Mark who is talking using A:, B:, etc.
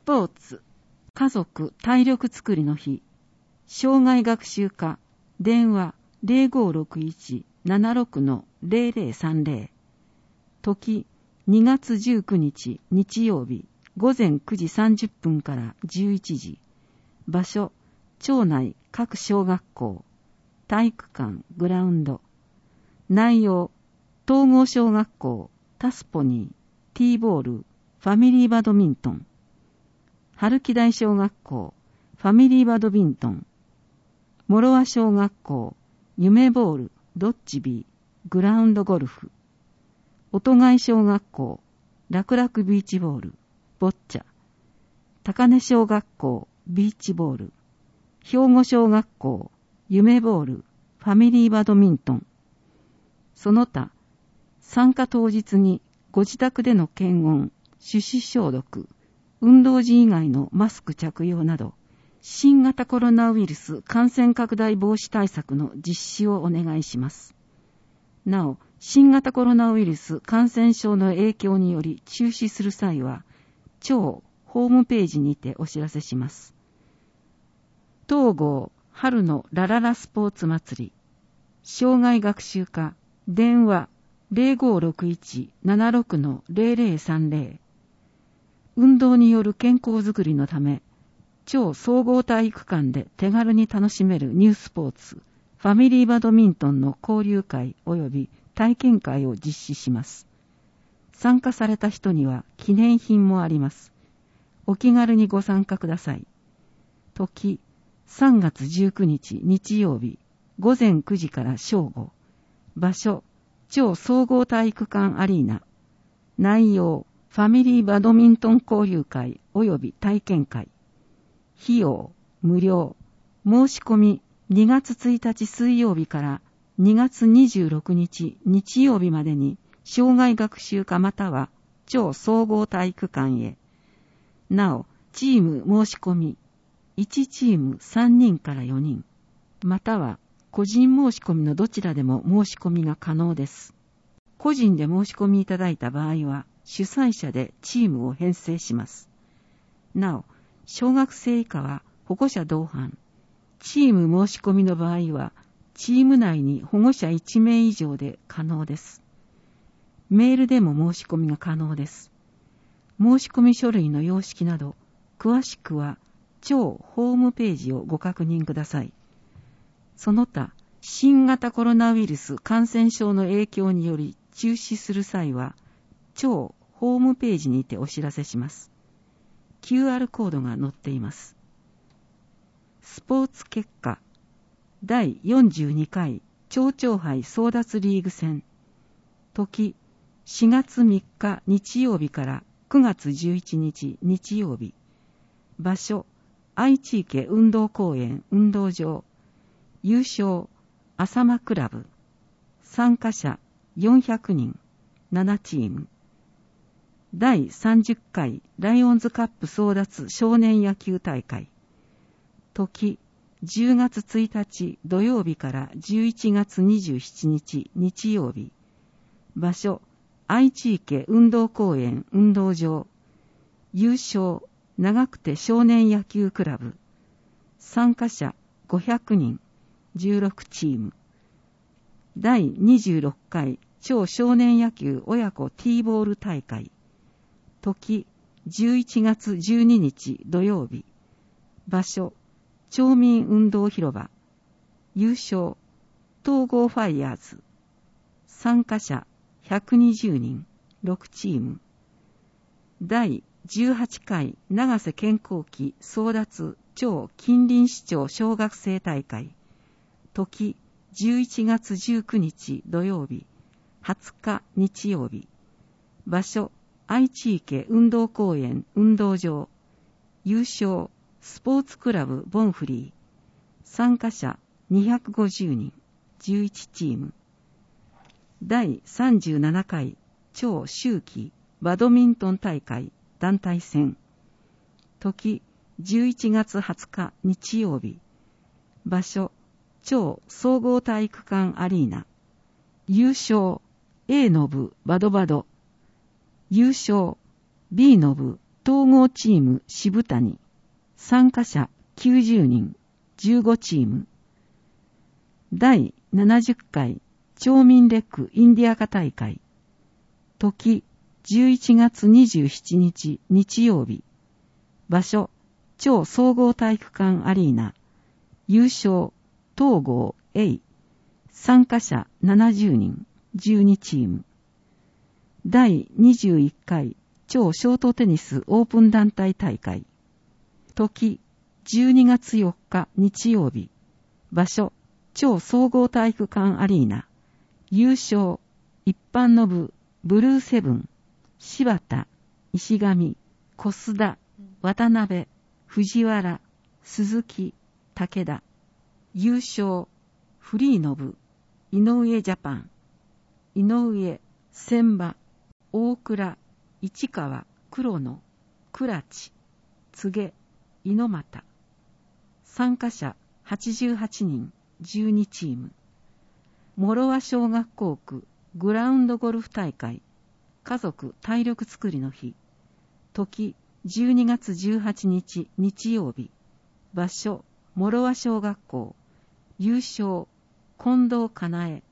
A: ポーツ、家族体力づくりの日、障害学習課、電話 0561-76-0030、時2月19日日曜日午前9時30分から11時、場所、町内各小学校、体育館グラウンド、内容、統合小学校、タスポニー、ティーボール、ファミリーバドミントン、春木台小学校、ファミリーバドミントン、諸和小学校、夢ボール、ドッジビー、グラウンドゴルフ、音貝小学校、楽々ビーチボール、ボッチャ、高根小学校、ビーチボール、兵庫小学校、夢ボール、ファミリーバドミントン、その他、参加当日にご自宅での検温、手指消毒、運動時以外のマスク着用など、新型コロナウイルス感染拡大防止対策の実施をお願いします。なお、新型コロナウイルス感染症の影響により中止する際は、庁ホームページにてお知らせします。東郷春のラララスポーツ祭り、障害学習課、電話 0561-76-0030、運動による健康づくりのため、超総合体育館で手軽に楽しめるニュースポーツ、ファミリーバドミントンの交流会及び体験会を実施します。参加された人には記念品もあります。お気軽にご参加ください。時、3月19日日曜日、午前9時から正午。場所、超総合体育館アリーナ。内容、ファミリーバドミントン交流会及び体験会。費用、無料。申し込み、2月1日水曜日から2月26日日曜日までに、障害学習課または超総合体育館へ。なお、チーム申し込み、1チーム3人から4人、または個人申し込みのどちらでも申し込みが可能です。個人で申し込みいただいた場合は、主催者でチームを編成します。なお、小学生以下は保護者同伴。チーム申し込みの場合は、チーム内に保護者1名以上で可能です。メールでも申し込みが可能です。申し込み書類の様式など、詳しくは、庁ホームページをご確認ください。その他、新型コロナウイルス感染症の影響により中止する際は、庁ホームページにてお知らせします。QR コードが載っています。スポーツ結果、第42回町長杯争奪リーグ戦、時4月3日日曜日から9月11日日曜日、場所愛知池運動公園運動場、優勝浅間クラブ、参加者400人、7チーム。第30回ライオンズカップ争奪少年野球大会、時10月1日土曜日から11月27日日曜日、場所愛知池運動公園運動場、優勝長久手少年野球クラブ、参加者500人、16チーム。第26回超少年野球親子ティーボール大会、時11月12日土曜日、場所町民運動広場、優勝東郷ファイヤーズ、参加者120人、6チーム。第18回長瀬健康期争奪超近隣市長小学生大会、時11月19日土曜日、20日日曜日、場所愛知池運動公園運動場、優勝スポーツクラブボンフリー、参加者250人、11チーム。第37回超秋季バドミントン大会団体戦、時11月20日日曜日、場所超総合体育館アリーナ、優勝 A の部バドバド、優勝 B の部統合チーム渋谷、参加者90人、15チーム。第70回町民レックインディアカ大会。時11月27日日曜日。場所、超総合体育館アリーナ。優勝、東郷 A。参加者70人、12チーム。第21回超ショートテニスオープン団体大会。時、12月4日日曜日。場所、超総合体育館アリーナ。優勝、一般の部、ブルーセブン、柴田、石上、小須田、渡辺、藤原、鈴木、武田。優勝、フリーの部、井上ジャパン。井上、千葉、大倉、市川、黒野、倉地、柘植、猪俣。参加者88人、12チーム。諸和小学校区グラウンドゴルフ大会。家族体力づくりの日。時12月18日日曜日。場所諸和小学校。優勝近藤かなえ。